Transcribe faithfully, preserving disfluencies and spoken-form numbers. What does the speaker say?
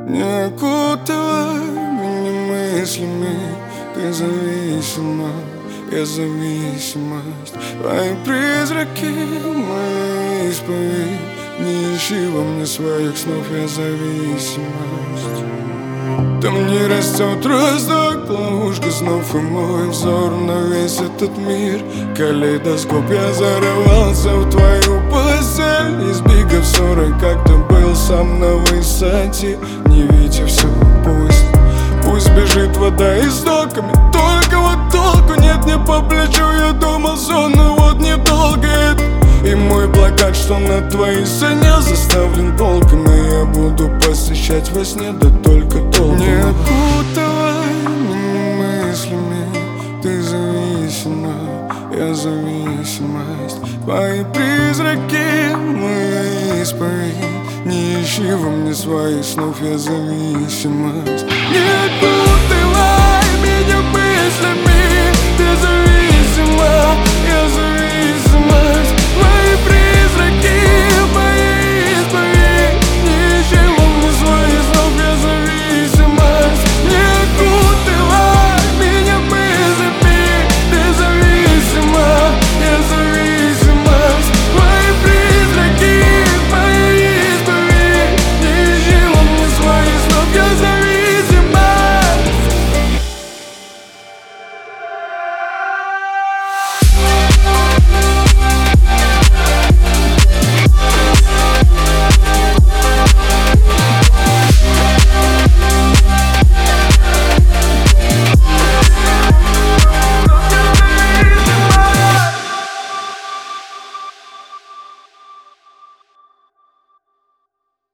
Не окутывай меня мыслями, ты зависима, я зависимость. Твои призраки, моя исповедь. Не ищи во мне своих снов, я зависимость. Там не растет росток, ловушка снов, и мой взор на весь этот мир. Калейдоскоп, я зарывался в твою постель. Избегав ссоры, как-то был сам на высоте. Не видя все, пусть, пусть бежит вода истоками. Только вот толку нет мне по плечу. Я думал сон, но вот недолго это. И мой плакат, что на твоей сцене заставлен полками. Я буду посещать во сне, да только толком. Не окутывай меня мыслями, ты зависима, я зависимость. Твои призраки, моя исповедь. Не ищи во мне своих снов, я зависимость. Не